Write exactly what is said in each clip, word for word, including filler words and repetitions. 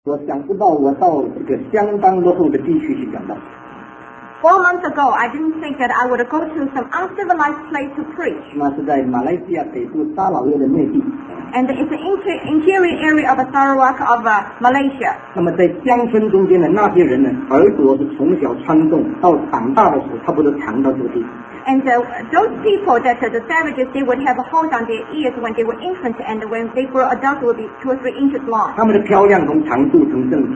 我想不到我到这个相当落后的地区去讲道。 Four months ago, I didn't think that I would go to some uncivilized place to preach. 那是在马来西亚北部沙劳越的内地。 And it's the inter- interior area of Sarawak of uh, Malaysia. 那么在乡村中间的那些人呢，耳朵是从小穿洞，到长大的时候差不多长到这个地方。 And uh, those people that uh, the savages, they would have a hold on their ears when they were infants, and when they grow adults, will be two or three inches long. 他们的漂亮从长度成正比。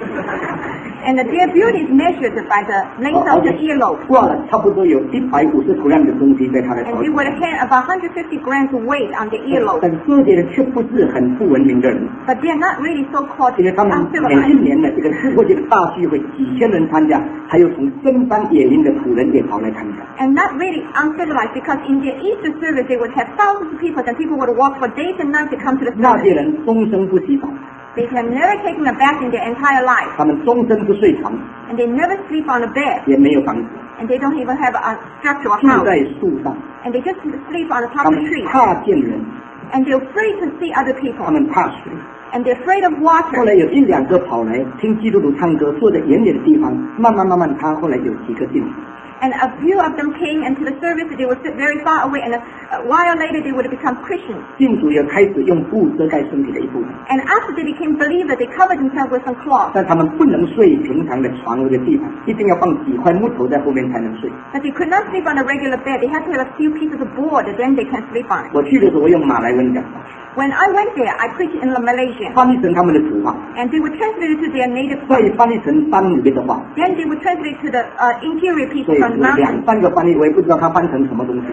And uh, their beauty is measured by the length of the earlobe. 挂了差不多有一百五十 gram 的东西在他的头 And they 上。 would have about one hundred fifty grams of weight on the earlobe. 但这些人却不是很不文明的人， But they are not really so-called 因为他们每一 uncivilized. 年的这个复活节的大聚会，几千人参加，还有从深山野林的土人也跑来参加。 And not really uncivilized, because in their Easter service, they would have thousands of people, and people would walk for days and nights to come to the 那些 service. 人终生不洗澡， They have never taken a bath in their entire life. 他们终身不睡床， And they never sleep on a bed. 也没有房子， And they don't even have a structure or 住 house. 在树上。 And they just sleep on the top 他 of 们 the trees. 怕见人， And they're afraid to see other 他 people. 们怕水。 And they're afraid of 后 water. 来有一两个跑来听基督徒唱歌，坐在远远的地方，慢慢慢慢，他后来有几个进。 And a few of them came into the service. They would sit very far away. And a, a while later, they would become Christians. 信主也开始用布遮盖身体的一部分， And after they became believers, they covered themselves with some cloth. 但他们不能睡平常的床或者地板，一定要放几块木头在后面才能睡。 But they could not sleep on a regular bed. They had to have a few pieces of board, and then they can sleep on it. 我去的时候，我用马来文讲， When I went there, I preached in Malaysian. 翻译成他们的土话， And they would translate it to their native 再 tongue. 翻译成山里面的话， Then they would translate it to the uh, interior 所 people 以 from the 有两 mountains. 三个翻译，我也不知道他翻成什么东西。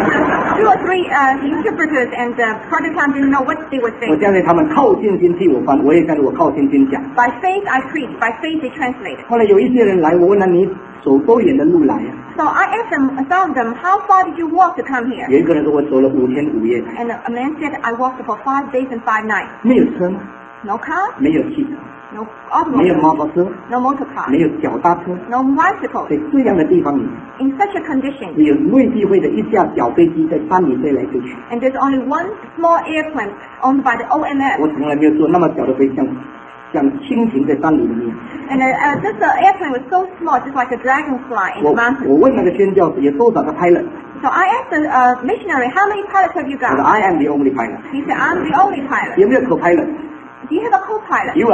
Two or three uh, interpreters, and uh, part of the time didn't know what they were 我 saying. 相信他们靠信心替我翻，我也相信我靠信心讲。 By faith I preached. By faith they translated. 后来有一些人来，我问他你走多远的路来呀、 So I asked them, some of them, how far did you walk to come here? 有一个人说我走了五天五夜才， And a man said, I walked for five days and five nights. 没有车吗？ No car, 没有汽车， no 没有 automobile, 摩托车， no motor car, 没有脚踏车， no bicycle. 在这样的地方里， In such a condition, 只有卫地会的一架小飞机在山里飞来飞去。 and there's only one small airplane owned by the O M S. 我从来没有坐那么小的飞机，像像蜻蜓在山里面。 And uh, uh, this uh, airplane was so small, just like a dragonfly in 我 the mountains. 我问那个宣教士有多少个 pilot， So I asked the uh, missionary, how many pilots have you 他说 got? I am the only pilot。 He said, I'm the only pilot. 有没有 co-pilot？ Do you have a co-pilot? 有啊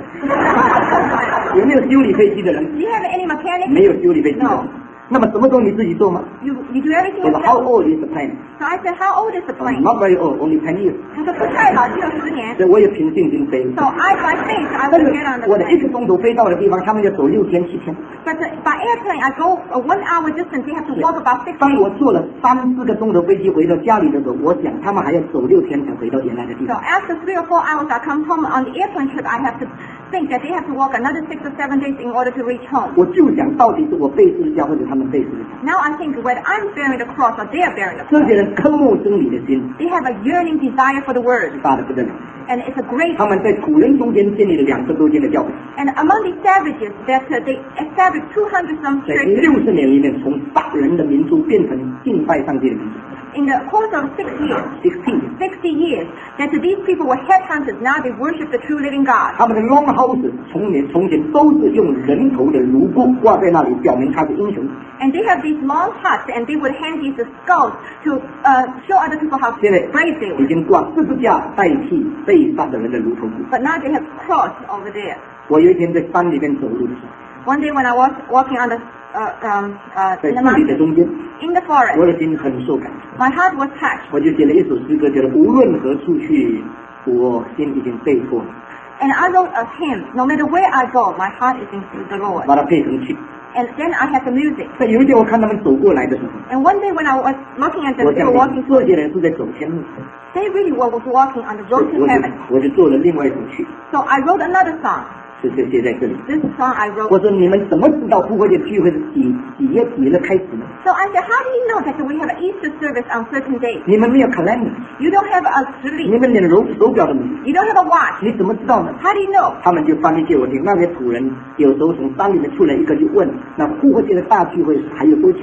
co-pilot。有没有修理飞机的人？ Do you have any mechanic? 没有修理飞机的人 No.。 那么什么都你自己做吗？ You, you do everything 我说 How yourself? old is the plane？ So I said, how old is the plane? Not very old, only ten years。 他说不太老，只有十年。 所以我也凭信心飞。 So I, by faith, I 但 will 是 get on the 我的一 plane. 个钟头飞到的地方，他们要走六天七天。 But uh, by airplane, I go a one hour distance. They have to walk about six 当我 days. 坐了三四个钟头飞机回到家里的时候，我想他们还要走六天才回到原来的地 So 方。 after three or four hours, I come home on the airplane trip. I have to think that they have to walk another six or seven days in order to reach home. 我就想到底是我背十字架，或者他们背十字架。 Now I think whether I'm bearing the cross or they are bearing the 这 cross. 些人渴慕真理的心 They have a yearning desire for the word, 大的不得了。 and it's a great. 他们在土人中间建立了两十多间的教会， And among these savages, that uh, they established two hundred some 在 churches 六十年里面，从杀人的民族变成敬拜上帝的民族。 in the course of six years. Sixteen， sixty years, that these people were headhunters. Now they worship the true living God. 他们的 long house 从前从前都是用人头的颅骨挂在那里，表明他是英雄。 And they have these long huts, and they would hang these skulls to uh, show other people how 现在 brave they 已 were. 经挂十字架代替被杀的人的颅头骨。 But now they have cross over there. 我有一天在山里面走路的时候， One day when I was walking on the uh, um, uh, 在 in the 树林的 mountain, 中间， in the 我 forest, 的心很受感动， my heart was touched. 我就写了一首诗歌，叫做无论何处去，我心已经被迫， And I wrote a hymn, no matter where I go, my heart is in the Lord. 把它配成曲。 And then I had the music. 在有一天我看他们走过来的时候， And one day when I was looking at them, 我 they 想 were walking 这些人是在走天路， They really were was walking on the 我 road to 就 heaven. 我就做了另外一首曲， So I wrote another song. 是这写在这里。 This song I 我 wrote. 说你们怎么知道复活节聚会是几几月几日开始呢？ So I said, how do you know that we have an Easter service on certain days? 你们没有 calendar， You don't have a 你 sleep. 们连手手表都没有， You don't have a watch. 你怎么知道呢？ How do you know? 他们就翻译给我听。那些土人有时候从山里面出来，一个就问：那复活节的大聚会还有多久啊？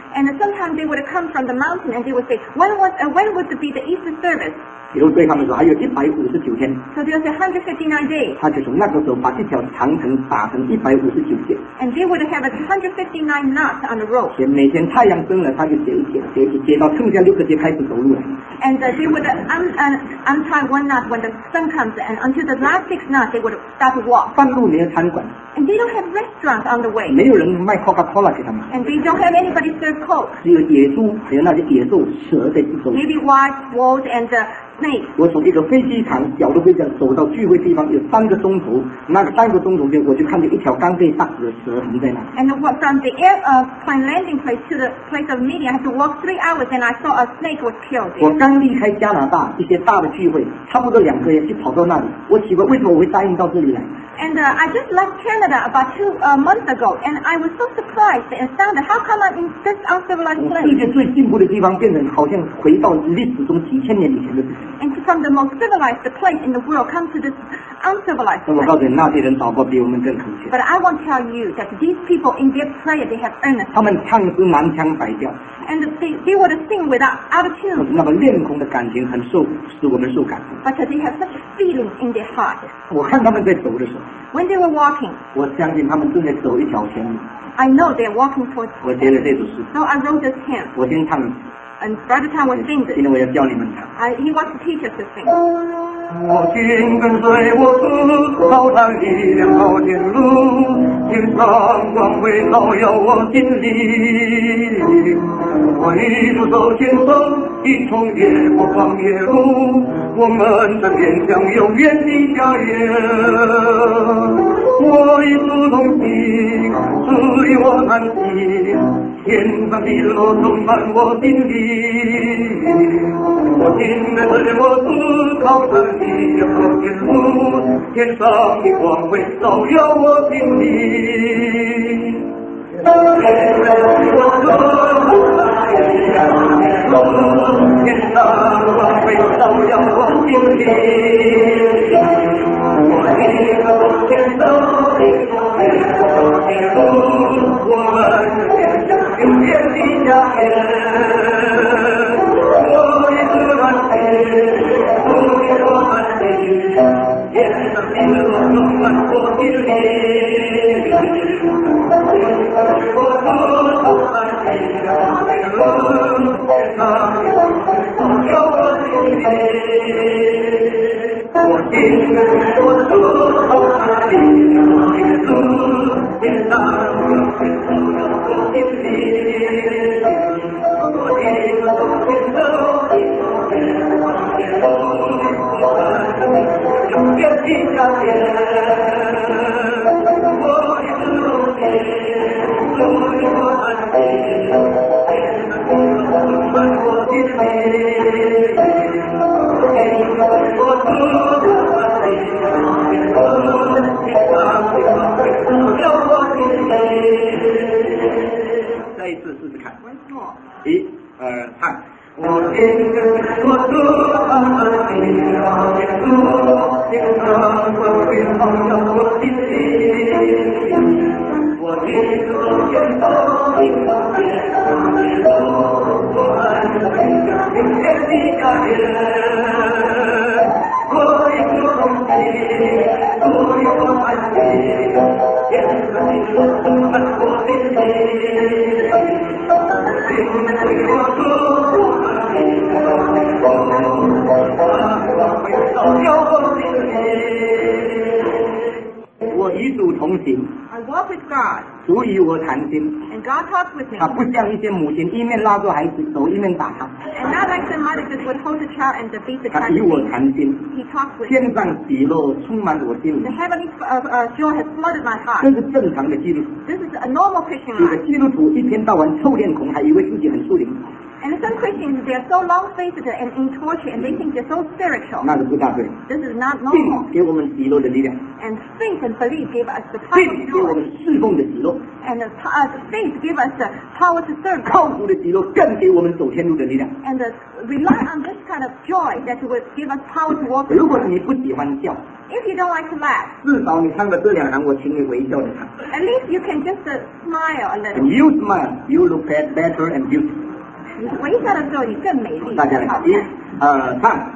And sometimes they would come from the mountain and they would say, when was uh, when would be the Easter service? 比如对他们说还有一百五十九天， So they would say one hundred fifty-nine days. 他就从那个时候把一条长城打成一百五十九节， And they would have a one hundred fifty-nine knots on the rope. 且每天太阳升了，他就解一解解一解，解到剩下六个节开始走路了。 And uh, they would uh, un, uh, untie one knot when the sun comes, and until the last six knots they would start to walk. 半路没有餐馆， And they don't have restaurants on the way. 没有人卖 Coca-Cola 给他们， And they don't have anybody serve Coke. 只有野猪还有那些野兽蛇在四周。 Maybe wild wolves and uh, snakes. 我从一个飞机场小的飞机场走到聚会地方有三个钟头，那个三个钟头间我就看见一条刚被杀死的蛇横在那。 And what- from the airplane uh, landing place to the place of meeting, I had to walk three hours, and I saw a snake was killed 我 there. 刚离开加拿大一些大的聚会，差不多两个月就跑到那里，我奇怪为什么我会答应到这里来？ And uh, I just left Canada about two uh, months ago, and I was so surprised and astounded. How come I'm in this uncivilized 世 place? 界最进步的地方变成好像回到历史中几千年以前的事情。 And from the most civilized place in the world, come to this uncivilized 那我 place. 告诉你，那些人祷告比我们更恳切， But I want to tell you that these people in their prayer, they have earnest. 他们唱诗满腔百调， And they, they would sing without out of 可是 tune, 那么恋空的感情很受使我们受感动。 but they have such feeling in their heart. 我看他们在走的时候， When they were walking, 我相信他们正在走一条前路。 I know they're walking towards 我写了这首诗， So I wrote this hymn, 我先唱一次， and Brother Tom will sing 今 this. 天我要教你们唱。 I, he wants to teach us to sing. 我心跟随我主，高山力量好天路，天上光辉照耀我心里。我一路走前程，一重越过荒野路，我们的面向永远的家园。我与主同行，主与我同行，天上的路充满我心里。我心跟随我主，高山力量好天路，天上的光辉照耀我心里。天上光辉照耀我心里，我一路前走，我们永远的家园。我一直欢喜，我一直欢喜，天上的路充满我心里。我主充满你的路，天上照耀我心里。我心跟我主充满你的路，天上照耀我心里。我一路前走，永远的家园。我一直努力，努力我安定，充满我心里。我主充满你的路，天上的光辉照耀我心里。再一次试试看。 Once more. 一、二、三。我心跟我主，他们的好天路，天上光辉照耀我心里。我一路前走，一路前走，我们永远的家园。我一路同行，路有我安心，天上的路充满我心里。心随我主。 我与主同行， I walk with God, 主与我谈心。 and God talks with me. 他不像一些母亲一面拉住孩子手一面打他， And not like the mother just would hold the child and the beat the 他 child. 与我谈心。 He talks with me. 天上喜乐充满我心里 The，heavenly uh, uh, joy has flooded my 这 heart. 是正常的基督徒。 This is a normal Christian 有的 life. 基督徒一天到晚臭脸孔，还以为自己很树灵。 And some Christians, they are so long-faced and in torture, and they think they're so spiritual. 那是不大对。 This is not 信 normal. 给我们喜乐的力量， And faith and belief give us the power 信 to 给我 do 们 it. 侍奉的喜乐， And the, uh, the faith give us the power to serve God. 靠主的喜乐更给我们走天路的力量。 And the, rely on this kind of joy that will give us power to walk. 如果你不喜欢笑， If you don't like to laugh, 至少你看到这两行，我请你微笑的看。 at least you can just uh, smile a little. And you smile, you look better and beautiful. 你微笑的时候，你更美丽。 大家来看，一、二、三。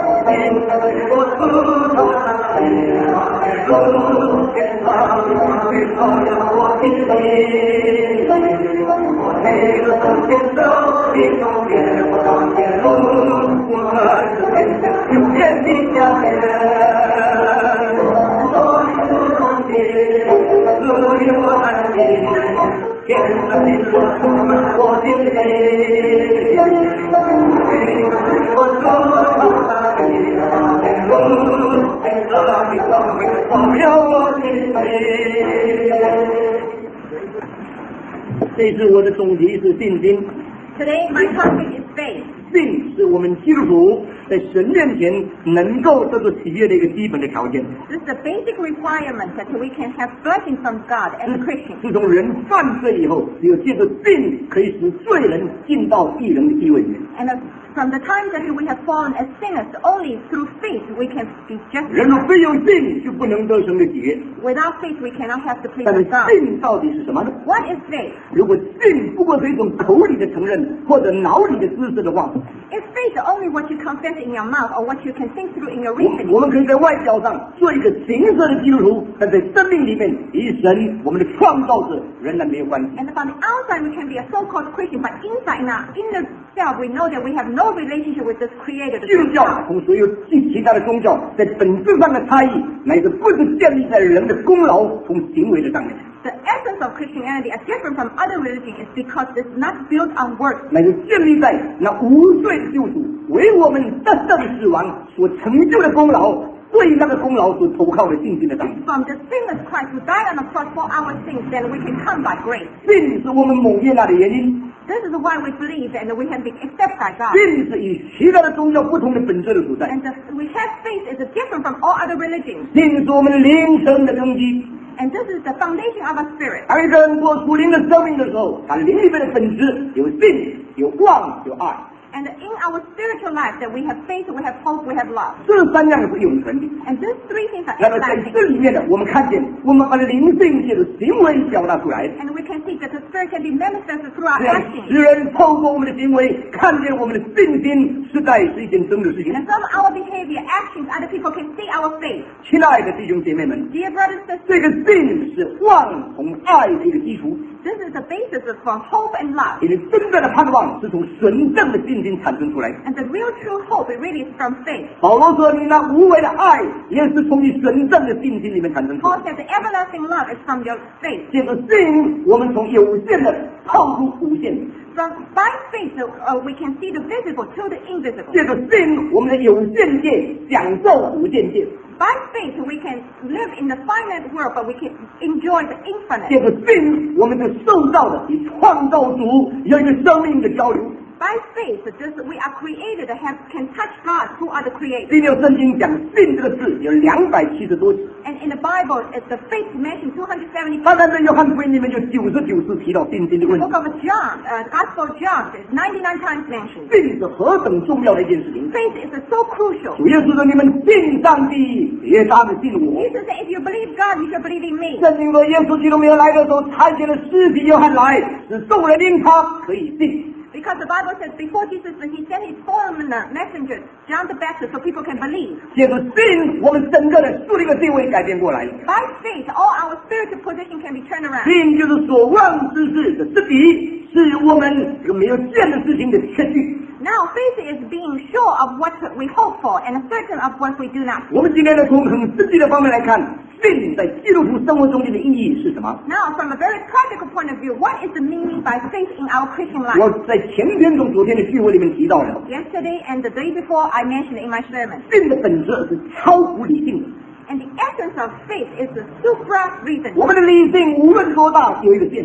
这次我的总题是信心。 Today my topic is faith. 信是我们基督徒在神面前能够得到喜悦的一个基本的条件。 This is the basic requirement that we can have blessing from God as a Christian. 自从人犯罪以后，只有借着信可以使罪人进到义人的地位里面。 And uh, from the time that we have fallen as sinners, only through faith we can be 人 justified. 若非有信，就不能得神的喜悦。 Without faith we cannot have the pleasure 但是 of God. 信到底是什么呢？ What is faith? 如果信不过是一种口里的承认或者脑里的知识的话， Is faith only what you confess in your mouth or what you can think through in your 我 reasoning? 我们可以在外表上做一个形色的基督徒，但在生命里面与神我们的创造者仍然没有关系。 And from the outside we can be a so-called Christian, but inside in our inner self we know that we have no relationship with this Creator. The 基督 true 教 God. 同所有其他的宗教在本质上的差异，乃至不是建立在人的功劳同行为的上面， The essence of Christianity is different from other religions is because it's not built on works. 乃至建立在那无罪的救主为我们得胜死亡所成就的功劳，对那个功劳所投靠的信心的上面。 From the sinless Christ who died on the cross for our sins, then we can come by grace. 信是我们蒙悦纳的原因， This is why we believe and we can be accepted by God. 信是与其他的宗教不同的本质的所在。 And the, we have faith is different from all other religions. 信是我们灵生的根基。 And this is the foundation of our spirit. 当一个人过属灵的生命的时候，他灵里面的本质有信、有望、有爱。 And in our spiritual life that we have faith, we have hope, we have love. 这三样是永存的。 And these three things are 那么在 everlasting. 这里面呢，我们看见我们把灵性借着行为表达出来， And we can see that the spirit can be manifested through our 这样 actions. 使人透过我们的行为看见我们的信心实在是一件真的事情。 And from our behavior, actions, other people can see our faith. 亲爱的弟兄姐妹们， Dear brothers and 这 sisters, 个信是望同爱的一个基础， this is the basis for hope and love. 因为真正的盼望是从纯正的信心产生出来。 And the real true hope, it really is from faith. 保罗说：“你那无为的爱，也是从你纯正的信心里面产生出来 Paul。” said the everlasting love is from your faith. 借着信，我们从有限的透出无限； From by faith, uh, we can see the visible to the invisible. 借着信，我们的有限界享受无限界； By faith, we can live in the finite world, but we can enjoy the 借 infinite. 着信，我们就受到的与创造主有一个生命的交流。 By faith, just we are created to have can touch God who are the creators. 第六圣经讲信这个字有两百七十多次， And in the Bible, it's the faith mentioned two hundred seventy. 当然在约翰福音里面就九十九次提到信心的问 The 题。 book of John, uh, the Gospel of John, is ninety-nine times mentioned. 信是何等重要的一件事情！ Faith is so crucial. 主耶稣说：“你们信上帝，也当着信我。” Jesus said, if you believe God, you should believe in me. 圣经说，耶稣基督没有来的时候，差遣了施洗约翰来，使众人因他可以信。 Because the Bible says before Jesus, he sent his foreigner messengers, John the Baptist, so people can believe. 借着信，我们整个的属灵的地位改变过来。 By faith, all our spiritual position can be turned around. 信就是所望之事的实底，是我们这个没有见的事情的确据。 Now, faith is being sure of what we hope for and certain of what we do not. 我们今天呢，从很实际的方面来看，信在基督徒生活中间的意义是什么？ Now, from a very practical point of view, what is the meaning by faith in our Christian 我 life? 在前篇中昨天的聚会里面提到了， Yesterday and the day before, I mentioned in my sermon. 信的本质是超乎理性的。 And the essence of faith is the supra reason. 我们的理性无论多大，有一个限制。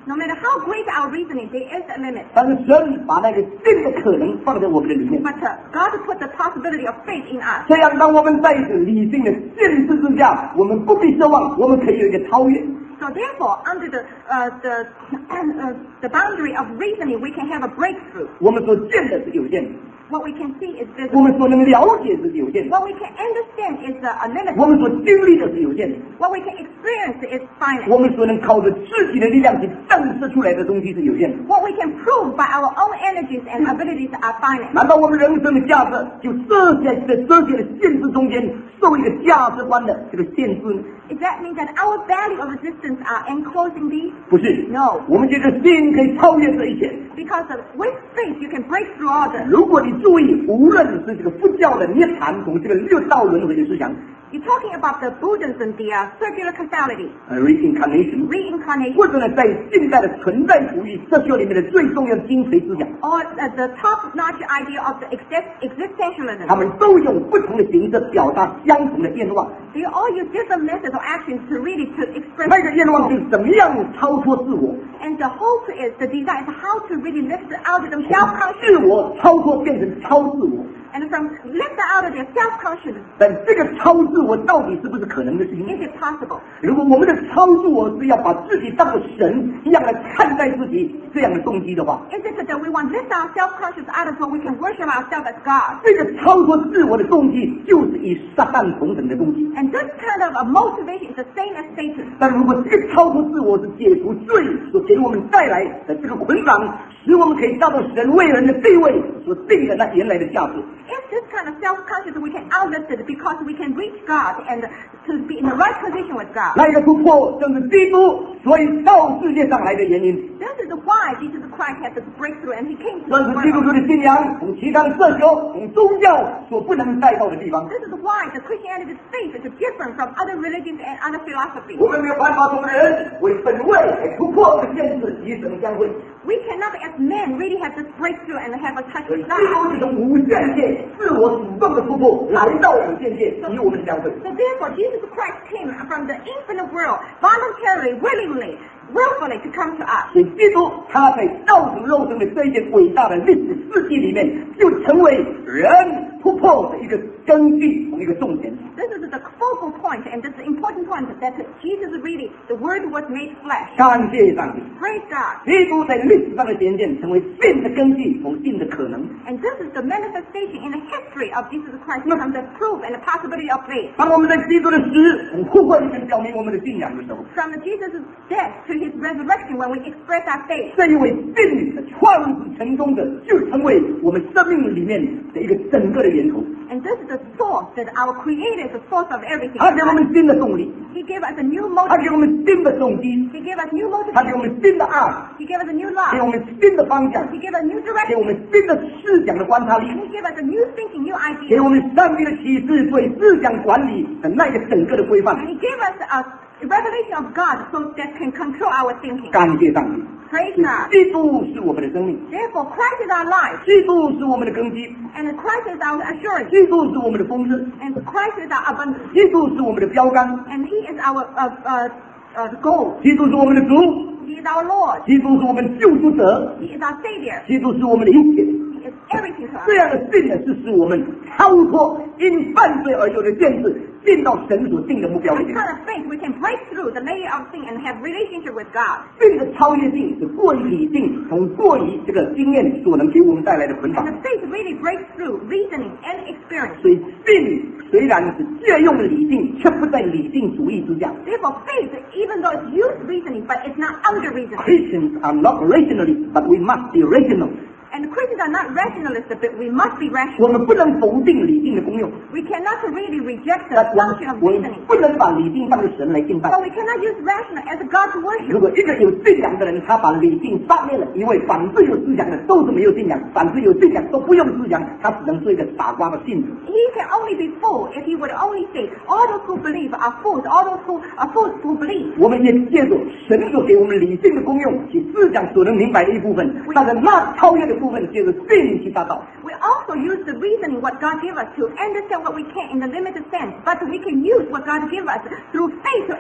No matter how great our reasoning, there is a limit. 但是神把那个信的可能放在我们的里面， But uh, God put the possibility of faith in us. 这样当我们在一个理性的限制之下，我们不必奢望我们可以有一个超越。 So therefore, under the uh, the uh, the boundary of reasoning, we can have a breakthrough. 我们所见的是有限的， What we can see is 我 visible. 们所能了解是有限的， What we can understand is uh, a limit. 我们所经历的是有限的， What we can experience is finite. 我们所能靠着自己的力量去证实出来的东西是有限的。 What we can prove by our own energies and abilities are finite. 难道我们人生的价值就设在在这些的限制中间受一个价值观的这个限制呢？ Does that mean that our value of existence are enclosing these? 不是， No. 我们这个心可以超越这一切。 Because of, with faith, you can break through all this. 如果你注意，无论是这个佛教的涅槃从这个六道轮回的思想， You're talking about the Buddhism, the uh, circular causality, 呃 ，reincarnation， reincarnation, 或者呢，在近代的存在主义哲学里面的最重要的精髓思想， or uh, the top-notch idea of the exist- existentialism. 他们都用不同的形式表达相同的愿望。 They all use different methods or actions to really to express 那个愿望是怎么样超脱自我， And the hope is, the desire is how to really lift out of them 从 self-conscious 自我超脱变成超自我。 and from lift out of their self-conscious. 但这个超自我到底是不是可能的事情？ Is it possible? 如果我们的超自我是要把自己当作神一样来看待自己这样的动机的话， Is it that we want to lift our self-conscious out of so we can worship ourselves as God? 这个超脱自我的动机就是与撒旦同等的动机。 And this kind of a motivation is the same as Satan. 但如果这个超脱自我是解除罪所给我们带来的这个捆绑，使我们可以达到神为人的地位所定的那原来的价值， If this kind of self-conscious we can outlift it because we can reach God and to be in the right position with God. 那一个突破正是基督所以到世界上来的原因。 This is why Jesus Christ had this breakthrough and he came to 这 the 是基督 world. 徒的信仰从其他的社交、从宗教所不能带到的地方。 This is why the Christianity's faith is different from other religions and other philosophies. 我们没有办法从人为本位来突破这限制与神相会。 We cannot as men really have this breakthrough and have a touch 所以 with 基 God. 督是从无限界自我主动的突破来到有限界与我们相会。 So therefore Jesus Christ came from the infinite world voluntarily, willingly, willfully to come to us. 所以基督他在道成肉身的这一件伟大的历史事迹里面，就成为人突破的一个根据和一个重点。 This is the focal point and this is the important point that Jesus really, the Word was made flesh. 感谢上帝， Praise God. 基督在历史上的显现，成为信的根据和信的可能。 And this is the manifestation in the history of Jesus Christ from the proof and the possibility of faith. 当我们在基督的死和复活里面表明我们的信仰的时候， From Jesus' death to his resurrection when we express our faith. 这一位信的创始成功者，就成为我们生命里面的一个整个的源头。 And this is the source that our Creator is the source of everything. 他给我们新的动力， He gave us a new 他 motive. 给我们新的动机， He gave us new 他给我 motivation. 们新的爱， He gave us a new 给我 love. 们新的方向， He gave us new 给我 direction. 们新的思想的观察力， And he gave us a new thinking, new 给 idea. 我们上帝的启示对思想管理的那个整个的规范。 And he gave us a revelation of God so that can control our thinking. 感谢上帝， Praise God. 基督是我们的生命， Therefore, Christ is our life. 基督是我们的根基， And Christ is our assurance. 基督是我们的丰盛， And Christ is our abundance. 基督是我们的标杆， And he is our uh, uh, uh, goal. 基督是我们的主， He is our Lord. 基督是我们的救赎者， He is our Savior. 基督是我们的一切。 He is everything to us. 这样的信呢，是使我们超脱因犯罪而有的限制，进到神所定的目标里 This 面。 kind of faith, we can break through the layer of sin and have relationship with God. 信的超越性是过于理性，从过于这个经验所能给我们带来的捆 And 绑。 the faith really breaks through reasoning and experience. 所以信虽然是借用理性，却不在理性主义之下。 Therefore, faith, even though it's used reasoning, but it's not under reasoning. Christians are not rationalists, but we must be rational. And Christians are not rationalists, but we must be 我 rational. 们不能否定理性的功用， We cannot really reject the 但我 function of 们我们 reasoning. 不能把理性当作神来敬拜 But。we cannot use rational as a God to 如 worship. 果一个有信仰的人，他把理性杀灭了，因为反对有思想的都是没有信仰，反对有信仰都不用思想，他只能做一个傻瓜的信徒。 He can only be fooled if he would only say, all those who believe are fools, all those who are fools who believe. 我们也借助神所给我们理性的功用，去思想所能明白的一部分，但是那超越的部分，借着信去达到。 We also use the reasoning what God gave us to understand what we can in the limited sense, but we can use what God gave us through faith to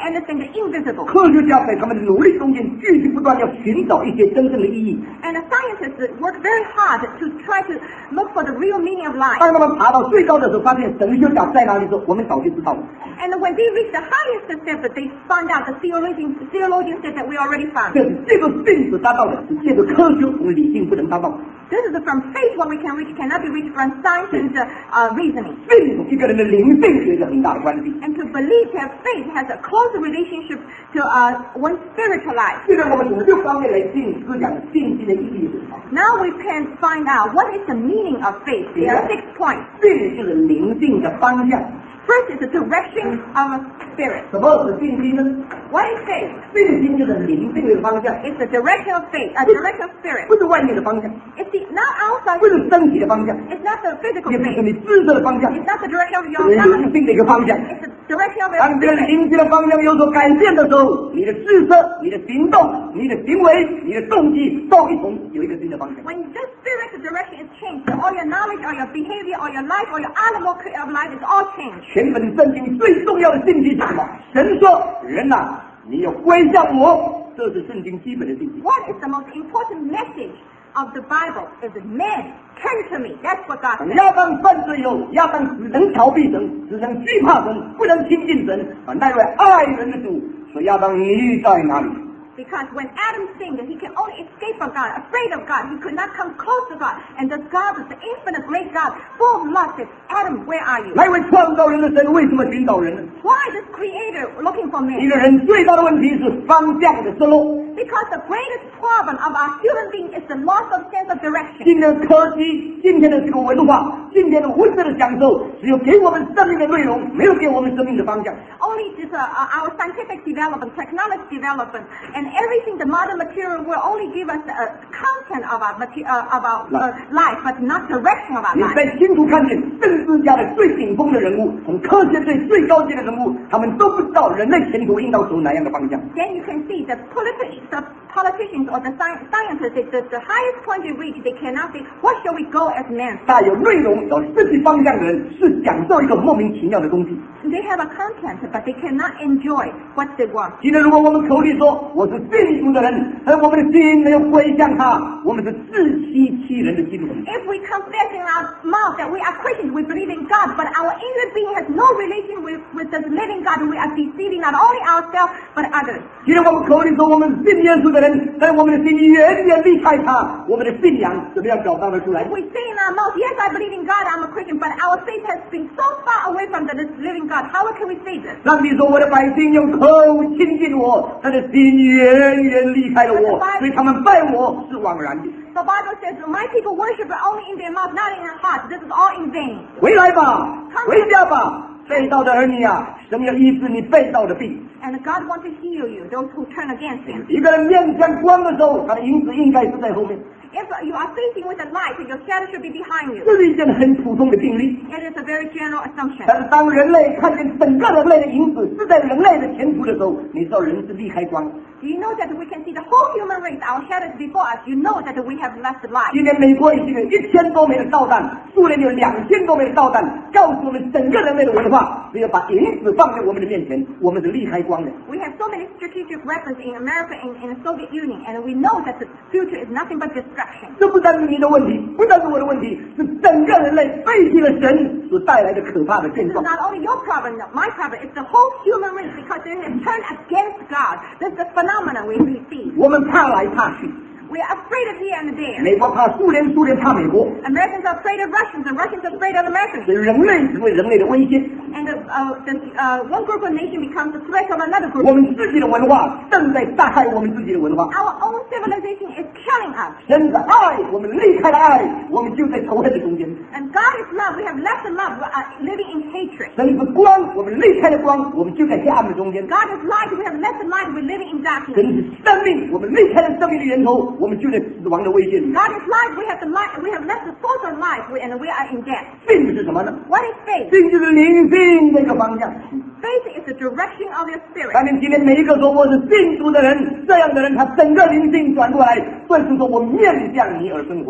understand the invisible. 科学家在他们的努力中间，继续不断要寻找一些真正的意义。 And the scientists work very hard to try to look for the real meaning of life. 当他们爬到最高的时候，发现神学家在哪里的时候，我们早就知道了。 And when they reach the highest step, they found out the theologians, theologians said that we already found. 这是借着信所达到的，是借着科学和理性不能达到。 This is from faith what we can reach, cannot be reached from science and uh, reasoning. 信同一个人的灵性有一个很大的关系。 And to believe, to have faith, has a close relationship to uh, one's spiritual life. 现在我们从六方面来进思想信心的意义是什么？ Now we can find out what is the meaning of faith. There are six points. 信就是灵性的方向。 First is the direction of a spirit. 什么是信心呢？ What is faith? 信心就是灵性的方向， It's the direction of faith, a direction of spirit. 不是外面的方向， It's the, not outside, 不是身体的方向， it's not the physical 也不是 faith. 你知识的方向， It's not the direction of 是 your 灵 knowledge. 性的一个方向。 It's the direction of 当 your 这个 spirit. 灵性的方向有所改变的时候，你的知识、你的行动、你的行为、你的动机都一同有一个新的方向。 When the spirit direction is changed, all your knowledge, all your behavior, all your life, all your outlook of life is all changed. 全本圣经最重要的信息是什么？神说：“人呐、啊，你要归向我。”这是圣经基本的信息。 What is the most important message of the Bible? Is that men turn to me. That's what God says. 亚当犯罪后，亚当只能逃避神，只能惧怕神，不能亲近神，啊，那位爱人的主说：“亚当，你在哪里？” Because when Adam sinned, he can only escape from God, afraid of God. He could not come close to God. And the God was the infinite great God, full of lust, said, Adam, where are you? 那位创造人的神为什么寻找人呢？ Why this creator looking for 一 man? 个人最大的问题是方向的失落。 Because the greatest problem of our human being is the loss of sense of direction. 今天的科技，今天的这个文化，今天的物质的享受，只有给我们生命的内容，没有给我们生命的方向。 Only this, uh, uh, our scientific development, technology development, and everything, the modern material will only give us the uh, content of our, mater- uh, of our uh, life, but not direction of our 你 life. 在清楚看见政治家的最顶峰的人物，从科学最最高阶的人物，他们都不知道人类前途应当走哪样的方向。 Then you can see the, politi- the politicians or the sci- scientists, the, the highest point they reach, they cannot say, what shall we go as men? 大有内容、有实际方向的人，是享受一个莫名其妙的东西。 They have a content, but they cannot enjoy what they want. 今天如果我们口里说我是信主的人，而我们的心没有归向他，我们是自欺欺人的基督徒。 If we confess in our mouth that we are Christians, we believe in God, but our inner being has no relation with, with the living God, we are deceiving not only ourselves, but others. 今天我们口里说我们信耶稣的人，但我们的心远远离开他，我们的信仰怎么样表达得出来？ We say in our mouth, yes, I believe in God, I'm a Christian, but our faith has been so far away from the living God. How can we say this? 上帝说：“我的百姓用口亲近我，他的心远远离开了我，所以他们拜我是枉然的。” The Bible says, my people worship only in their mouth, not in their heart. This is all in vain. 回来吧，回家吧，背道的儿女啊！神要医治你背道的病。 And God wants to heal you, those who turn against Him. 一个人面向光的时候，他的影子应该是在后面。 If you are facing with the light, your shadow should be behind you. 这是一件很普通的定律。 It is a very general assumption. 但是当人类看见整个人类的影子是在人类的前途的时候，你知道人是离开光。 Do you know that we can see the whole human race, our shadows before us? You know that we have left the light. 今年美国已经有一千多枚的导弹，苏联有两千多枚的导弹，告诉我们整个人类的文化只有把影子放在我们的面前，我们是离开光的。 We have so many strategic weapons in America and in the Soviet Union, and we know that the future is nothing but destruction. 这不单是你的问题，不单是我的问题，是整个人类背弃了神所带来的可怕的现 This is 状。 not only your problem, my problem. It's the whole human race because they have turned against God. This is the phenomenon we see. 我们怕来怕去， We are afraid of here and there. 美国怕苏联，苏联怕美国， Americans are afraid of Russians, and Russians are afraid of Americans. 所以人类成为人类的威胁。 And the, uh, the, uh, one group of nation becomes the threat of another 我 group. 们自己的文化正在杀害我们自己的文化。 Our own civilization is killing us. 神是爱，我们离开了爱，我们就在仇恨的中间。 And God is love. We have left the love. We are living in hatred. 神是光，我们离开了光，我们就在黑暗的中间。 God is light. We have left the light. We're living in darkness. 神是生命，我们离开了生命的源头，我们就在死亡的危险里。 God is light. We have the light. We have left the source of life, we, and we are in death. 信是什么呢？ What is faith? 信就是灵性的一个方向。 Faith is the direction of your spirit. 当你今天每一个说我是信主的人，这样的人他整个灵性转过来，所以是说我面向你而生活。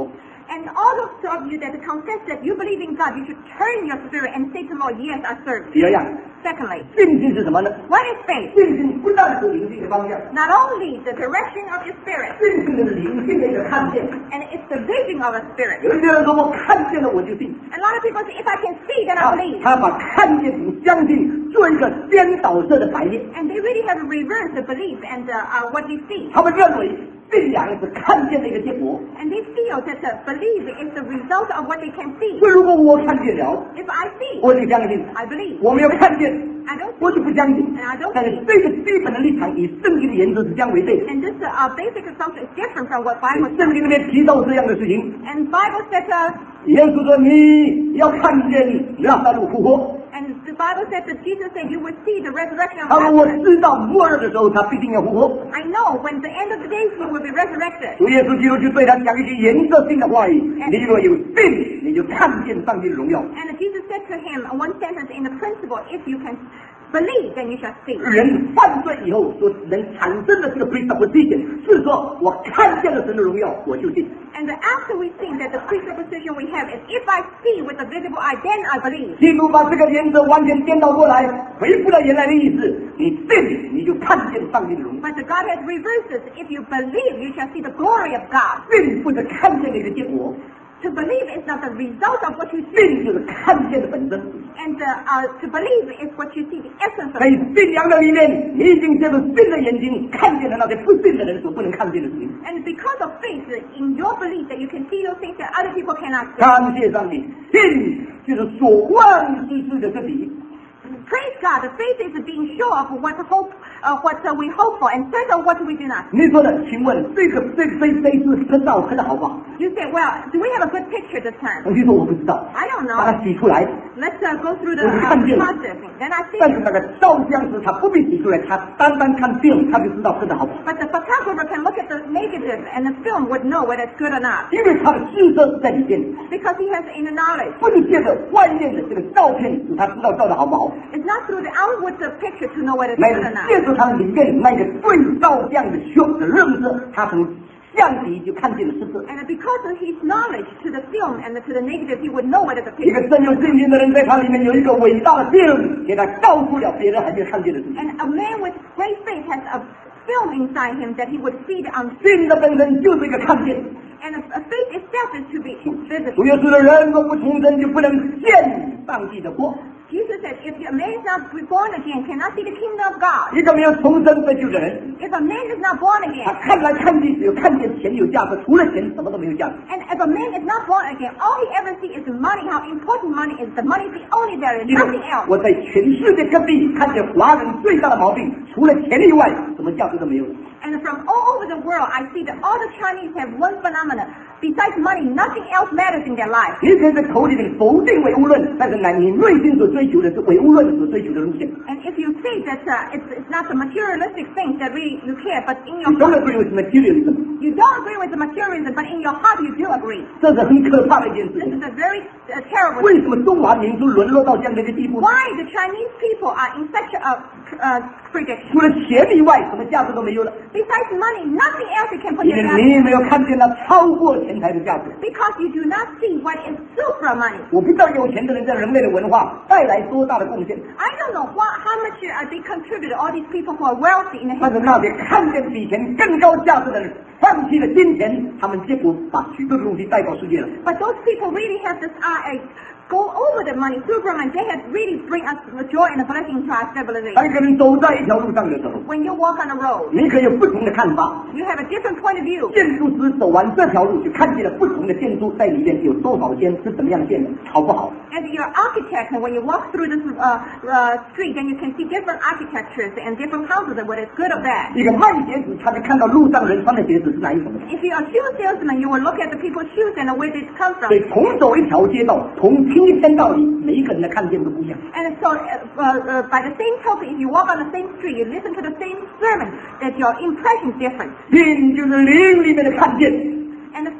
And all those of you that confess that you believe in God, you should turn your spirit and say to the Lord, yes, I serve. 第二样， Secondly, 信心是什么呢？ what is faith? 信心不但是灵性的方向， Not only the direction of your spirit, 信心的灵性的一个看见。 and it's the vision of a spirit. 有些人说我看见了我就信， A lot of people say, if I can see, then 他 I believe. 他把看见与相信做一个颠倒式的排列， And they really have reversed the belief and uh, uh, what they see. 他们认为信仰是看见的一个结果。 And they feel that the belief is the result of what they can see. 所以如果我看见了， If I see, 我就相信； I believe. 我没有看见， I don't 我就不相信 And I don't。 但是这个基本的立场与圣经的原则是相违背的。 And this uh, basic assumption is different from what Bible 圣 says. 经里面提到这样的事情， And Bible says, uh, 耶稣说你要看见拉撒路复活。 and the Bible says that Jesus said you will see the resurrection 他 of 说我 Lazarus. 知道末日的时候他必定要复活。 I know when the end of the days he will be resurrected. 主耶稣基督就对他讲一句原则性的话语：你若有信，你就看见上帝的荣耀。 And Jesus said to him one sentence in the principle, if you can believe, then you shall see. 人犯罪以后所能产生的这个 presupposition 是说，我看见了神的荣耀，我就信。 And after we see that the presupposition we have is, if I see with the visible eye, then I believe. 基督把这个原则完全颠倒过来，回复了原来的意思。你信，你就看见上帝的荣耀。 But God has reversed this. If you believe, you shall see the glory of God. 信不是看见的一个结果， To believe is not the result of what you see. 信就是看见的本身。 And uh, uh, to believe is what you see, the essence of 在 it. 信仰的里面，你已经借着信的眼睛看见了那些不信的人所不能看见的事情。 And because of faith, in your belief that you can see those things that other people cannot see. 感谢上帝，信就是所望之事的真理。 Praise God, the faith is being sure of what hope, uh, what uh, we hope for, and certain of what we do not. 你说的，请问这个这这这一次喷到喷的好不好？ You say, well, do we have a good picture this time? 我就说我不知道， I don't 把它 know. 洗出来。 Let's uh, go through the 我就 uh, 看见了。 processing. Then I see 但是 it. 那个照相时他不必洗出来，他单单看 film 他就知道喷的好不好， But the photographer can look at the negative and the film would know whether it's good or not. 因为他的智者在里面， Because he has inner knowledge. 不是借着外面的这个照片使他知道照的好不好， It's not through the outward the picture to know whether it's 乃 good 是 or not. 借着他里面那个对照相的修的认识，他从相机就看见了是不是？ And because of his knowledge to the film and to the negative, he would know whether the 一个 picture. 真有信心的人，在他里面有一个伟大的 film，给他照出了别人还没有看见的事情。 And a man with great faith has a film inside him that he would see the unseen. 信的本身就是一个看见。 And a, a faith itself is to be 主 visible. 耶稣的人若不重生，就不能见上帝的国。 Jesus said, if a man is not born again, cannot see the kingdom of God. 一个没有重生得救的人， If a man is not born 他 again, 看来看去只有看见钱有价值，除了钱什么都没有价值。 and if a man is not born again, all he ever sees is money, how important money is. The money is the only there, 因 nothing 为 else. 我在全世界各地看见华人最大的毛病，除了钱以外，什么价值都没有。 And from all over the world, I see that all the Chinese have one phenomenon. Besides money, nothing else matters in their life. 你可以在口里面否定唯物论，但是呢，你内心所追求的是唯物论所追求的路线。 And if you say that uh, it's, it's not the materialistic things that really you care, but in your 你从来 heart, 不认为是 materialism， you don't agree with the materialism, but in your heart you do agree. 这是很可怕的一件事 This 情。 is a very uh, terrible 为什么中华民族沦落到这样的一个地步？ Why the Chinese people are in such a uh, prediction? 除了钱以外，什么价值都没有了。 Besides money, nothing else you can put 因 your 为 value 你没有看见那超过钱财的价值。 because you do not see what is super money. 我不知道有钱的人在人类的文化带来多大的贡献， I don't know what, how much uh, they contribute, all these people who are wealthy in the 但是 history. 那些看见比钱更高价值的人，放弃了金钱，他们结果把许多的东西带到世界了。 But those people really have this eye, go over the money, super money. They have really bring us the joy and the blessing to our 当 civilization. 一个人走在一条路上的时候， When you walk on the road, 你可以有不同的看法。 you have a different point of view. 建筑师走完这条路，就看见了不同的建筑在里面有多少间，是怎么样建的，好不好？ As you're an architect, and when you walk through this uh, uh, street, then you can see different architectures and different houses and whether it's good or bad. 一个卖鞋子，他就看到路上人穿的鞋子是哪一种的。 If you're a shoe salesman, you will look at the people's shoes and where they come from. 所以同走一条街道，同听一篇道理，每一个人的看见都不一样。 And so, uh, uh, uh, by the same token, if you walk on the same street, you listen to the same sermon, that your impression is different. 信就是灵里面的看见。 And the faith is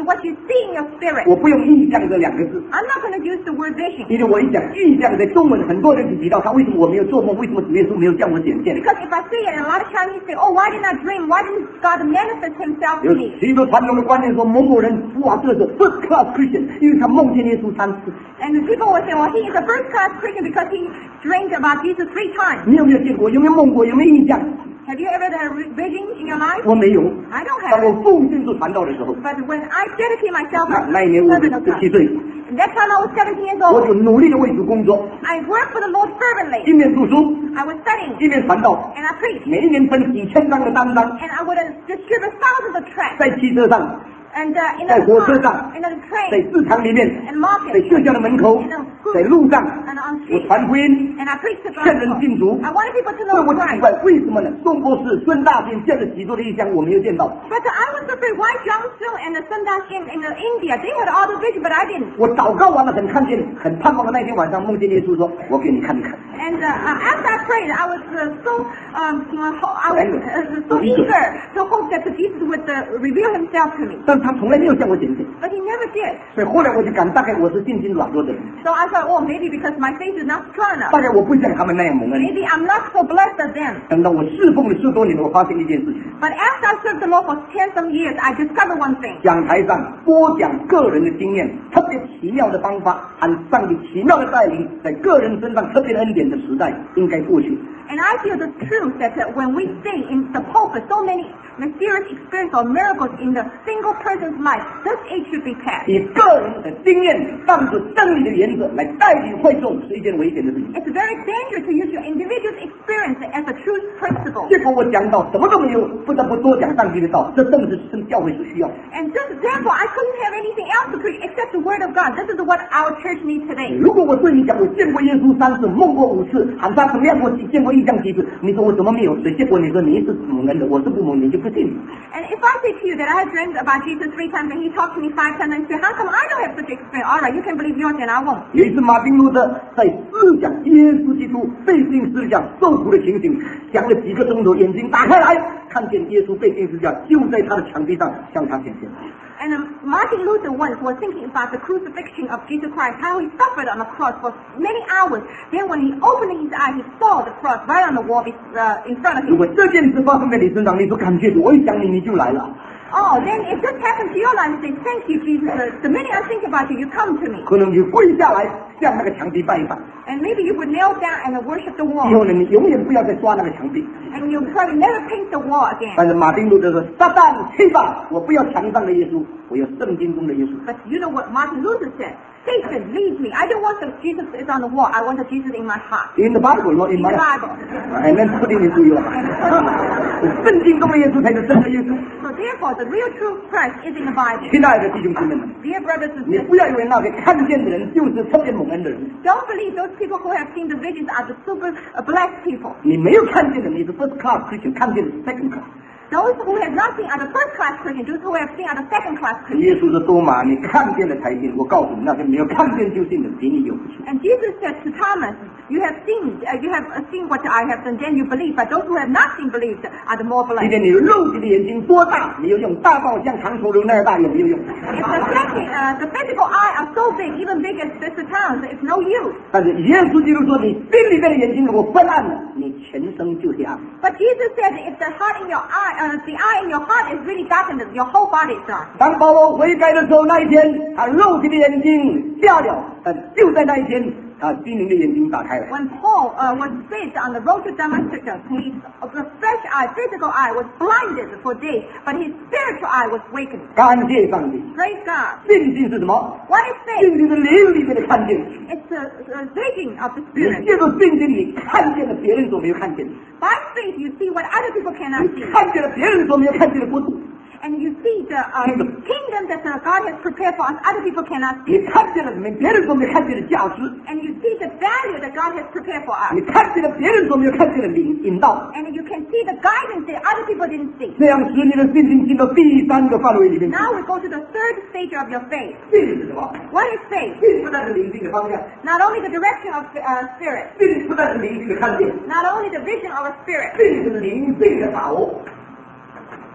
what you see in your spirit. 我不用意象这两个字， I'm not going to use the word vision. 因为我一讲意象，在中文很多人就提到他为什么我没有做梦，为什么主耶稣没有向我显现。 Because if I say it, and a lot of Chinese say, oh, why didn't I dream? Why didn't God manifest himself to 有 me? 许多传统的观念说某某人哇，这是 first class Christian， 因为他梦见耶稣三次。 And the people will say, well, he is a first-class Christian because he dreamed about Jesus three times. 你有没有见过？有没有梦过？有没有印象？ Have you ever had a vision in your life? 我没有。 I don't 当 have 我 it. 奉献做传道的时候， But when I dedicate myself 那 as 那一年我 servant of 十 God, 七岁， and that time I was seventeen years 我 old, 就努力的为主工作， I worked for the Lord fervently. 一面读书， I was studying, 一面传道， and I preached, 每一年分几千张的单张， and I would uh, distribute thousands of tracts. 在汽车上， And uh, in 在 the 火车 car, 上， in the 在 train, 市场里面， and market, 在学校的门口， in the 在 school, 路上， and on 我 street. 传福音， And I preached the 劝人 gospel. 信主。 I wanted people to 所以 know 我奇 Christ. 怪，为什么呢？宋博士、孙大仙见了许多的异象，我没有见到。 But I was afraid why John Sung and the Sundas in, in uh, India, they had all the vision, but I didn't. 我祷告完了，很看见，很盼望的那天晚上，梦见耶稣说：“我给你看一看。” And uh, uh, after I prayed, I was uh, so um, I was uh, so eager to hope that Jesus would uh, reveal himself to me. 但是他从来没有向我显现， But he never did. 所以后来我就感，大概我是信心软弱的人， So I thought, oh, maybe because my faith is not strong enough. 大概我不像他们那样蒙恩。 Maybe I'm not so blessed as them. 等到我侍奉了十多年，我发现一件事情： But after I served the Lord for ten some years, I discovered one thing. 讲台上播讲个人的经验，特别奇妙的方法，和上帝奇妙的带领，在个人身上特别的恩典的时代，应该过去。 And I feel the truth that uh, when we say in the pulpit so many mysterious experiences or miracles in the single person's life, this age should be past. 以个人的经验当作真理的原则来带领会众，是一件危险的事情。 It's very dangerous to use your individual experience as a truth principle. 结果我讲到什么都没有，不得不多讲上帝的道，这正是正教会所需要的。 And just therefore, I couldn't have anything else to preach except the word of God. This is what our church needs today. 如果我对你讲，我见过耶稣三次，梦过五次，喊他怎么样过，见过异象几次，你说我怎么没有？所以结果你说你是蒙恩的，我是不蒙，你就不信。 And if I say to you that I have dreamed about Jesus three times and he talked to me five times and say, how come I don't have such experience? All right, you can believe yours and I won't. 有一次，马丁路德在思想耶稣基督被钉十字架受苦的情形，讲了几个钟头，眼睛打开来，看见耶稣被钉十字架就在他的墙壁上向他显现。 And um, Martin Luther once was thinking about the crucifixion of Jesus Christ, how he suffered on the cross for many hours. Then when he opened his eyes, he saw the cross right on the wall uh, in front of 如 him. 果这件事发生在你身上，你所感觉的，我一想你，你就来了。 Oh, then if this happened to your life, say, thank you, Jesus. Uh, the minute I think about you, you come to me. 可能就跪下来向那个墙壁拜一拜。 And maybe you would kneel down and worship the 以 wall. 后呢，你永远不要再刷那个墙壁。 And you'll probably never paint the wall again. 但是马丁路德说：“撒旦，去吧！我不要墙上的耶稣，我要圣经中的耶稣。” But you know what Martin Luther said? Satan, leave me. I don't want the Jesus is on the wall. I want the Jesus in my heart. In the Bible, not in In my the heart. Bible. And then put it into your heart. 圣经中的耶稣才是真的耶稣。 So therefore, the real true Christ is in the Bible. 亲爱的弟兄姊妹们， Dear brothers and 你 sisters, 不要以为那些看见的人就是特别蒙恩的人。 don't believe those people who have seen the visions are the super uh, blessed people. 你没有看见的，你是 first class Christian， 看见的是 second class。 Those who have not seen are the first class Christians. Those who have seen are the second class Christians. 耶稣说多马，你看见了才信。我告诉你，那些没有看见就信的，比你有福气。 And Jesus said to Thomas, "You have seen, uh, you have seen what I have done, then you believe. But those who have not seen, believed, are the more 今 blessed." 天你肉体的眼睛多大没有用，大到像长头牛那样大有没有用？ If the physical, uh, the physical eye are so big, even big as this town, it's no use. 但是耶稣基督说，你心里面的眼睛如果昏暗了，你全身就黑暗。 But Jesus said, if the heart in your eye, uh, the eye in your heart is really darkened, your whole body is dark. 当保罗悔改的时候，那一天他肉体的眼睛瞎了，但就在那一天，他心灵的眼睛打开了。 When Paul uh, was saved on the road to Damascus, his uh, the flesh eye, physical eye, was blinded for days, but his spiritual eye was awakened. 感谢上帝， Praise God. 信心是什么？ What is faith? 信心是灵里面的看见。 It's a, a vision of the 你 spirit. 借助信心，你看见了别人所没有看见的， By faith, you see what other people cannot 你 see. 看见了别人所没有看见的国度， And you see the uh, Kingdom. kingdom that uh, God has prepared for us, other people cannot 你 see. 看见了什么？别人所没有看见的价值， And you see the value that God has prepared for us. 你看见了别人所没有看见的引引导， And you can see the guidance that other people didn't see. 这样使你的信心进到第三个范围里面去。 Now we go to the third stage of your faith. 信是什么？ What is faith? 信不但是灵性的方向， Not only the direction of uh, spirit, 信不但是灵性的看见， not only the vision of a spirit, 信是灵性的把握。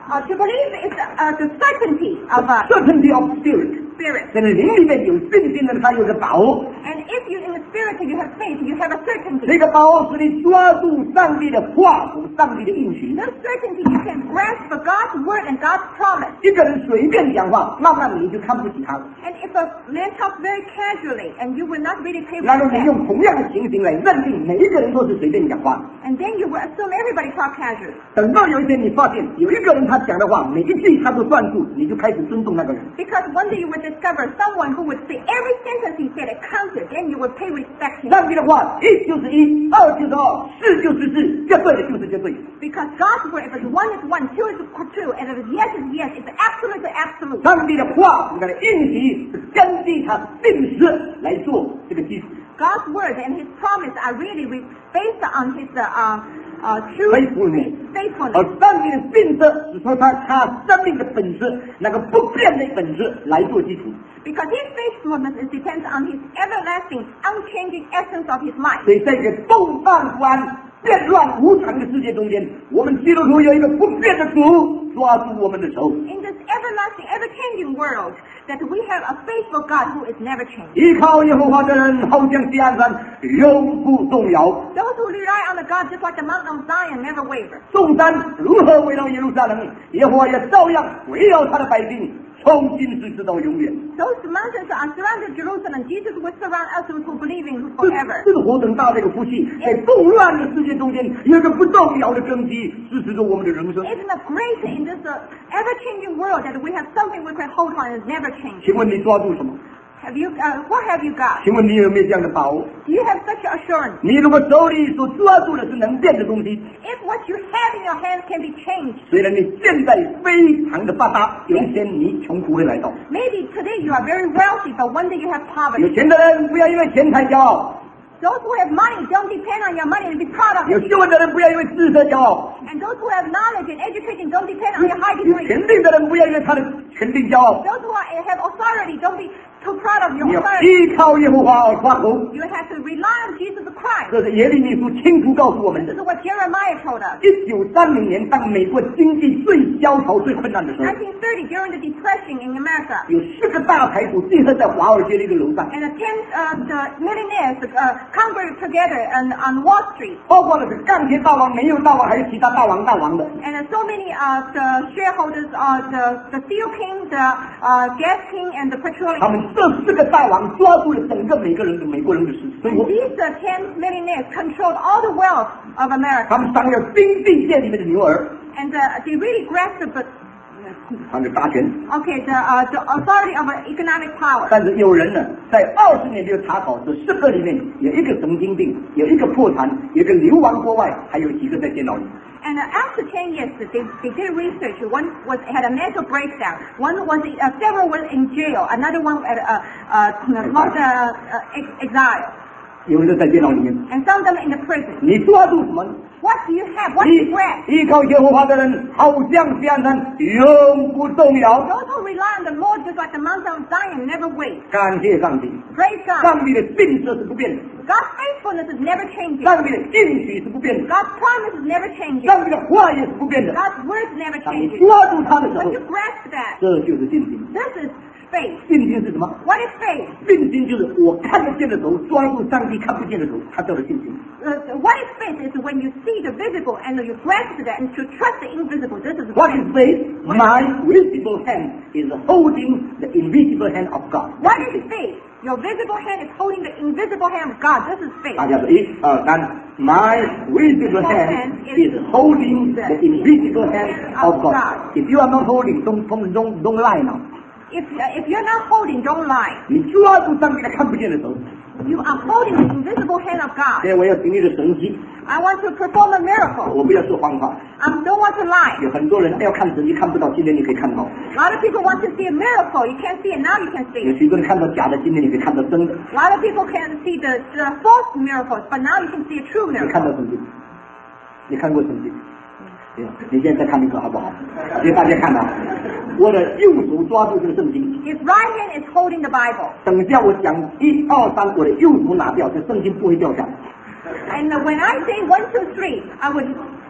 Uh, to believe is uh, the certainty of a certainty of spirit， spirit. 在灵里面有信心的，他有个把握。 And if you in the spirit you have faith, you have a certainty. 这个把握是你抓住上帝的话和上帝的应许。 This certainty you can grasp for God's word and God's promise. 一个人随便讲话，慢慢你就看不起他了。 And if a man talks very casually and you will not really pay 然后 for 你 that, 用同样的情形来认定每一个人都是随便讲话。 and then you will assume everybody talk casually. 等到有一天你发现有一个人他讲的话每一句他都算数，你就开始尊重那个人。 Because one day you will discover someone who would say every sentence he said it counted, then you will pay respect to him. 上帝的话，一就是一，二就是二，四就是四，这对的就是这对。 Because God's word, if it's one is one, two is two, and if it's yes is yes, it's absolute is absolute. 上帝的话，你看的应许是根据他定时来做这个基础。 God's word and His promise are really re- based on His uh, uh, true Faithfulness. 而 faithfulness. 上帝的定质是说他他生命的本质，那个不变的本质来做基础。 Because His faithfulness is depends on His everlasting, unchanging essence of His mind. 所以在这个动荡不安、变乱无常的世界中间，我们基督徒有一个不变的主抓住我们的手。 In this everlasting, ever-changing world, that we have a faithful God who is never changing. 依靠耶和华的人，好像锡安山，永不动摇。 Those who rely on the God, just like the mountain of Zion, never waver. 众山如何围绕耶路撒冷，耶和华也照样围绕他的百姓，从今时直到永远。 Those mountains are surrounded Jerusalem. Jesus will surround us who believe in 这 forever. 这是何等大的一个福气！在动乱的世界中间，有一个不动摇的根基支持着我们的人生。 Isn't it great in this uh, ever-changing world that we have something we can hold on and is never changing? 请问你抓住什么？ Have you, uh, what have you got? 请问你有没有这样的把握？ Do you have such assurance? 你如果手里所抓住的是能变的东西， If what you have in your hands can be changed, 虽然你现在非常的发达，有一天你穷苦会来到。 maybe today you are very wealthy, but one day you have 有 poverty. 钱的人不要因为钱财骄傲， Those who have money don't depend on your money and be proud of 有 it. 学问的人不要因为知识骄傲， And those who have knowledge and education don't depend on your high 有 degree. 权定的人不要因为他的权定骄傲。 Those who are, have authority don't be too proud of your 你要 authority. 依靠耶和华而夸口， You have to rely on Jesus Christ. 这是耶利米书清楚告诉我们 This 的。 is what Jeremiah told us. 一九三零年，当美国经济最萧条、最困难的时候， nineteen thirty, during the Depression in America, 有四个大财主集合在华尔街的一个楼上， and the ten uh, the millionaires uh, congregated together on, on Wall Street, 包括了是钢铁大王、煤油大王，还有其他大王大王的。 and uh, so many uh, the shareholders, uh, the the steel king, the uh, gas king, and the 他 petroleum. 们这四个大王抓住了整个每个人的美国人的生 And 活。 these uh, ten millionaires controlled all the wealth of America, 他们掌有兵地界里面的牛耳， and uh, they really grasped the 他们的大权。 okay the uh, the authority of uh, economic power. 但是有人呢，在二十年就查考，这四个里面有一个神经病，有一个破产，有一个流亡国外，还有几个在监牢里。 And uh, after ten years, they, they did research. One was had a mental breakdown. One was uh, several were in jail. Another one at uh, uh, not, uh, uh, ex- exile. 有人在监牢里面， And some of them in the prison. 你抓住什么？ What do you have? What do 依 you grab? 依靠耶和华的人，好像锡安山，永不动摇。 Those who rely on the Lord, just like the mountain of Zion, never wait. 感谢上帝， Praise God. 上帝的信实是不变的， God's faithfulness is never changing. 上帝的应许是不变的， God's promise is never changing. 上帝的话也是不变的。 God's word is never 当你 changing. 抓住他的时 When 候， you grasp that, 这就是信心。 this is faith. 信心是什么？ What is faith? 信心就是我看得见的时候，抓住上帝看不见的时候，他叫做信心。 Uh, what is faith is when you see the visible and you grasp that and to trust the invisible. This is What is faith? My visible hand is holding the invisible hand of God. What is faith? Your visible hand is holding the invisible hand of God. This is faith. 大家说一二三 ，My visible hand is holding the invisible hand of God. If you are not holding, don't don't don't don't lie now. If uh, if you're not holding, don't lie. 你抓住上帝的看不见的手， You are holding the invisible hand of 现 God. 在我要行你的神迹， I want to perform a miracle. 我不要说谎话。 I don't want to lie. 有很多人要看神迹看不到，今天你可以看到； A lot of people want to see a miracle. You can't see it now. You can see 有 it. 许多人看到假的，今天你可以看到真的。 A lot of people can see the, the false miracles, but now you can see a true 你 miracle. 看到神迹？你看过神迹？对吧？你现在再看一个好不好？给大家看到，我的右手抓住这个圣经。 His right hand is holding the Bible. 等一下我讲一二三，我的右手拿掉，这圣经不会掉下来。 And when I say one, two, three, I would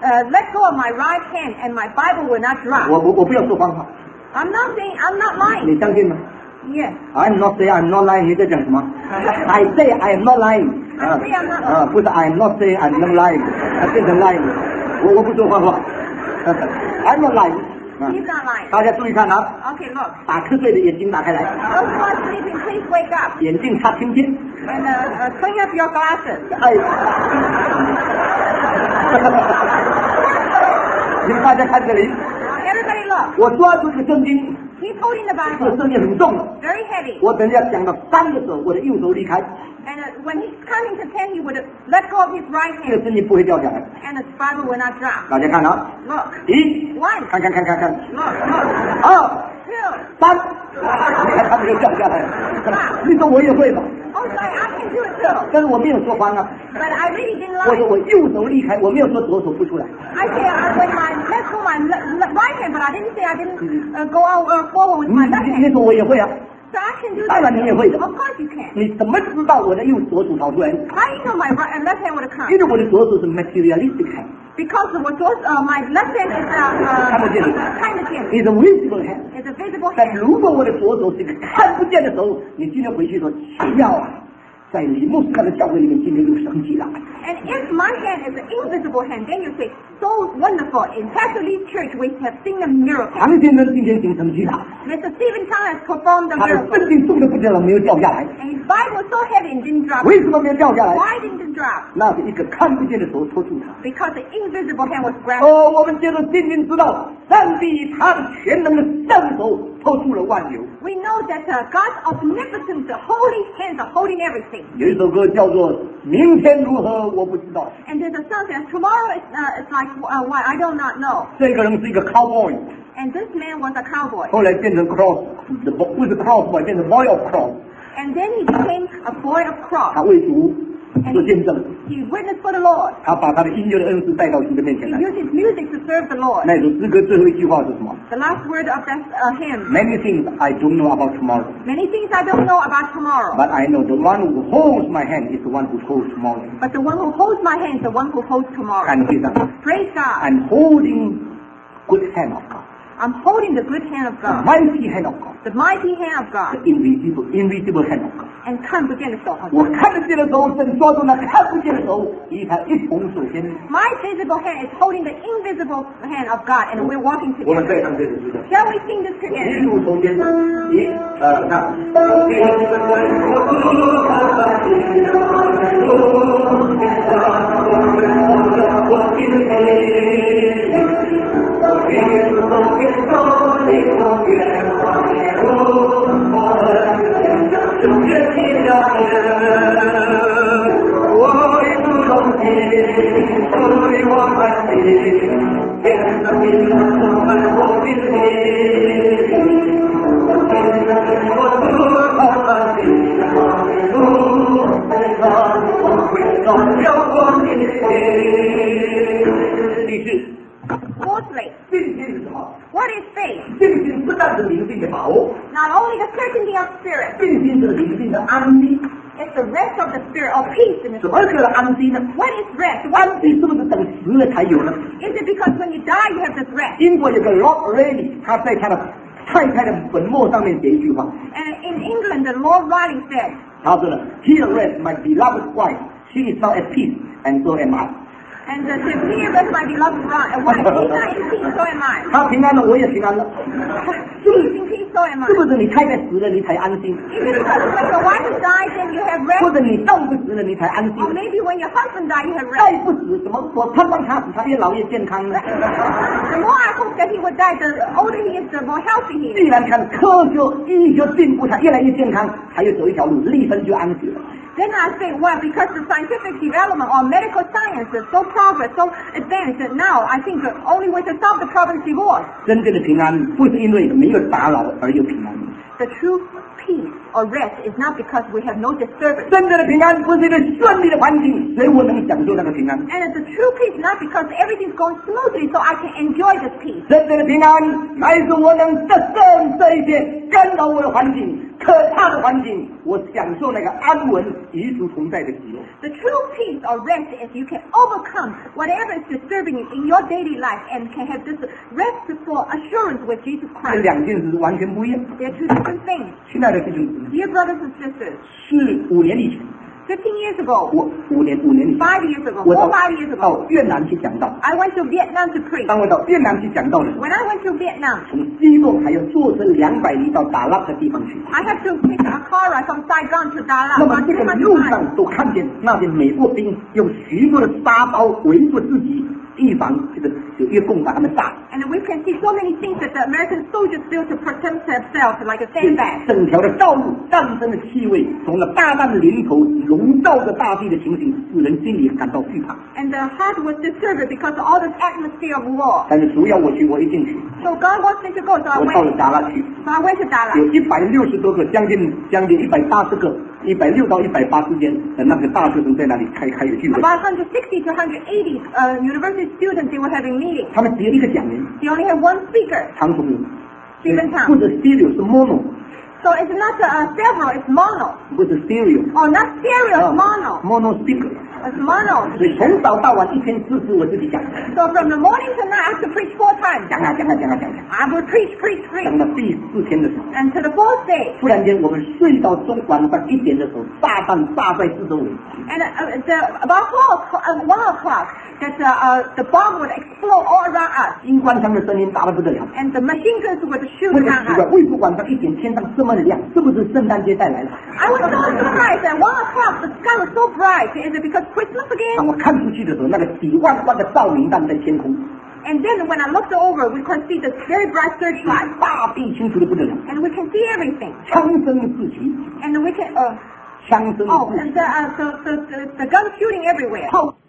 uh, let go of my right hand and my Bible will not drop. 我我我不要说谎话， I'm not saying I'm not lying. 你相信吗 Yes. ？I'm not say I'm not lying， 你在讲什么 ？I say I'm not lying。 I say I'm not lying. 啊，不是 I'm not say I'm not lying， 啊，变成 lying。我我不说谎话，I'm not lying。 He's not lying. 大家注意看啊， Okay, look. 打瞌睡的眼睛打开来， Those who are sleeping, please wake up 眼镜擦青天。 and uh, uh, clean up your glasses. 哎，你们大家看这里， Everybody look. 我抓住这个圣经， He's holding the 这个 Bible. 圣经很重的。 Very heavy. 我等一下讲到三的时候，我的右手离开， And uh, when he's counting to ten, he would let go of his right 这个 hand 圣经不会掉下来。 and the Bible will not drop. 大家看啊， Look. 一， One. 看看看看看， Look, look. 二， Two. 三，你看它没有掉下来。你说我也会吧？ Oh, sorry, I can do it too. 但是我没有说谎啊， But I really didn't 我说 lie. 我右手离开，我没有说左手不出来。 I say I with my let go my le- le- right hand, but I didn't say I didn't uh, go out uh, forward with 你 my left 你你 hand. 说我也会啊？ So I can do 当然 that. 你也会的。 Of course you can. 你怎么知道我的右左手跑出来？ How do you know my right and left hand would come? 因为我的左手是 materialistic hand， Because the what was uh, my left hand is uh, 看不见的 uh, kind of hand. is a visible hand。 It's a visible 但 hand. 如果我的左手是一个看不见的手，你今天回去说奇妙啊，在李牧师那个教会里面今天有神迹了。 And if my hand is an invisible hand, then you say, so wonderful. In Pastor Lee's church, we have seen a miracle. 唐先生今天行神迹了， Mister Stephen Chang has performed a 他的 miracle. 圣经重的不得了，没有掉下来。 And his Bible is so heavy it didn't drop. 为什么没有掉下来？ Why didn't it drop? 那是一个看不见的手托住他。 Because the invisible hand was grabbed. 哦，我们接着圣经知道，上帝他的全能的圣手托住了万有。 We know that uh, God's omnipotence, the holy hands are holding everything. 有一首歌叫做《明天如何我不知道》， And there's a song that tomorrow is uh, it's like uh, what I do not know. 这个人是一个 cowboy， And this man was a cowboy. 后来变成 cross，the 不是 crossboy， 变成 boy of cross， And then he became a boy of 他 cross. 为主做见证， He witnessed for the Lord. 他把他的音乐的恩赐带到主的面 He 前来。 used his music to serve the Lord. 那首诗歌最后一句话是什么 The last word of that uh, hymn. ？Many things I don't know about tomorrow, Many things I don't know about tomorrow. but I know the one who holds my hand is the one who holds tomorrow. But the one who holds my hand is the one who holds tomorrow. 感谢上帝 Praise God. ，I'm holding good hand of God, I'm holding the good hand of the God. mighty hand of God, The mighty hand of the God. invisible invisible hand of God. And 看不见的手。 我看得见的手正抓住那看不见的手，与他一同走天。 My visible hand is holding the invisible hand of God, and we're walking 我们 together. 再唱这首诗歌。 Shall we sing this 一 together? 路从天，一二三。第四， Fourthly, 信心是什么？ what is faith? 信心不但是灵性的把握， Not only the certainty of spirit, 信心是灵性的安息。 it's the rest of the spirit, or peace in the 什么叫安息呢？ What is rest? 安 What 息是不是等死了才有呢？ is it? Because when you die, you have this rest. 英国有个 Lord Rayleigh，他在他的太太的坟墓上面写一句话， And in England, the Lord Riley said, 他说呢 ：“Here rests my beloved wife. She is now at peace, and so am I。” and the here rests my beloved wife. She's not in peace, so am I. 他平安了，我也平安了。 She's in peace, so am I. 是不是你太太死了你才安心？ Is it because when your wife dies, then you have 或 rest? 者你丈夫死了你才安心？ Or maybe when your husband dies, you have 再 rest? 不死，怎么我盼望他死，他越老越健康呢？ The more I hope that he would die, the older he is, the more healthy he 既 is. 然看科学医学进步，他越来越健康，他又走一条路，立身就安息了。 Then I think, well, because the scientific development or medical science is so progress, so advanced, that now I think the only way to solve the problem is divorce. 真正的平安不是因为没有打扰而有平安， The true peace or rest is not because we have no disturbance. 真正的平安不是一个顺利的环境，所以我能享受那个平安。 And it's a true peace not because everything's going smoothly so I can enjoy this peace. 真正的平安乃是我能得胜这一些干扰我的环境， 可怕的环境，我享受那个安稳与主同在的喜乐。 The true peace or rest is you can overcome whatever is disturbing you in your daily life and can have this restful assurance with Jesus 这 Christ. 两件事是完全不一样。 They're two different things. 亲爱的弟兄姊妹， Dear brothers and sisters, 是五年以前， fifteen years ago, 我五年五年以前， five years ago, 我 four 到 five years ago, 到越南去讲道。 I went to Vietnam to preach. 当我到越南去讲道的时候， When I went to Vietnam, 从基隆还要坐车两百里到达拉的地方去。 I had to take a car ride from Saigon to 那 Dalat. 么 about 这个 two hundred 路 miles. 上都看见那些美国兵用许多的沙包围住自己，预防这个有越共把他们杀。 And we can see so many things that the American soldiers built to protect themselves, like a sandbag. 整条的道路，战争的气味从那大弹的临头笼罩着大地的情形，使人心里感到惧怕。 And the heart was disturbed because of all this atmosphere of war. 但是主要我去，我一进去， So God wants me to go, so I 我到了 went. 达拉去， So I went to 有 Dalat. 一百六十多个，将近将近一百八十个，一百六到一百八之间的那个大学生在那里开开有聚会。 About one hundred sixty to one hundred eighty uh, university students, they were having meetings. 他们只有一个讲员， They only had one speaker, 唐崇荣， Stephen 不 Tang. 是 stereo 是 mono， So it's not uh, several, it's mono. 不是 stereo， Oh, not stereo, 啊 it's mono. mono speaker。 It's mono. 所以从早到晚一天四次我自己讲， So from the morning to night, I have to preach four times. 讲啊讲啊讲啊讲啊， I would preach, preach, 讲 preach. 到第四天的时候， And to the fourth day, 突然间我们睡到中晚上一点的时候，炸弹炸在四周围， and uh, the, about four o'clock, uh, one o'clock, that uh, uh, the bomb would explode all around us. 机关枪的声音大得不得了。 And the machine guns would shoot 我就 around 奇怪， us. 为什么晚上一点天上这么亮？是不是圣诞节带来了？ I was so surprised at one o'clock, the sky was so bright. Is it because Christmas 当 again? 我看出去的时候，那个几万万的照明弹在天空， And then when I looked over, we could see the very bright searchlight. 大地清楚的不得了， And we can see everything. 枪声四起， And we can, uh, 枪声 oh, 四起 and the, uh, the, the, the, the gun shooting everywhere. 炮